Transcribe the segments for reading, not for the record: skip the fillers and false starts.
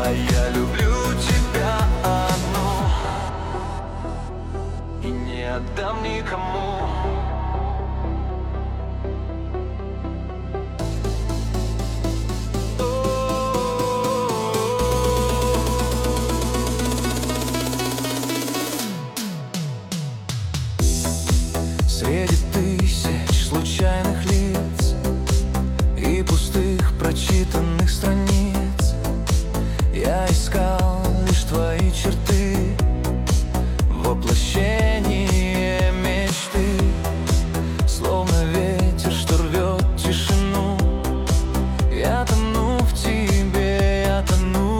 А я люблю тебя одну и не отдам никому. Среди тысяч случайных лиц и пустых прочитанных страниц я искал лишь твои черты, воплощение мечты. Словно ветер, что рвет тишину, я тону в тебе, я тону.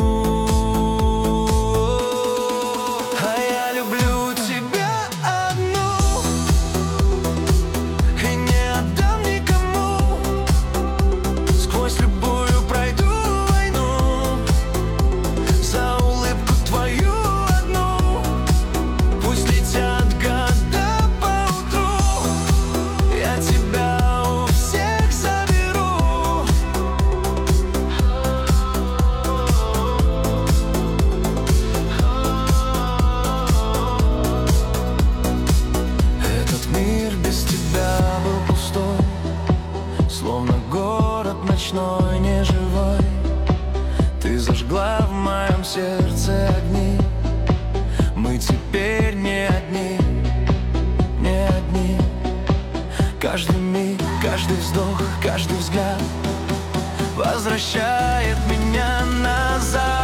А я люблю тебя одну и не отдам никому. Сквозь любую пройду войну за улыбку твою одну. Пусть летят года поутру, я тебя у всех заберу. Этот мир без тебя был пустой, словно город ночной, неживой. Ты зажгла в моем сердце огни. Мы теперь не одни, не одни. Каждый миг, каждый вздох, каждый взгляд возвращает меня назад.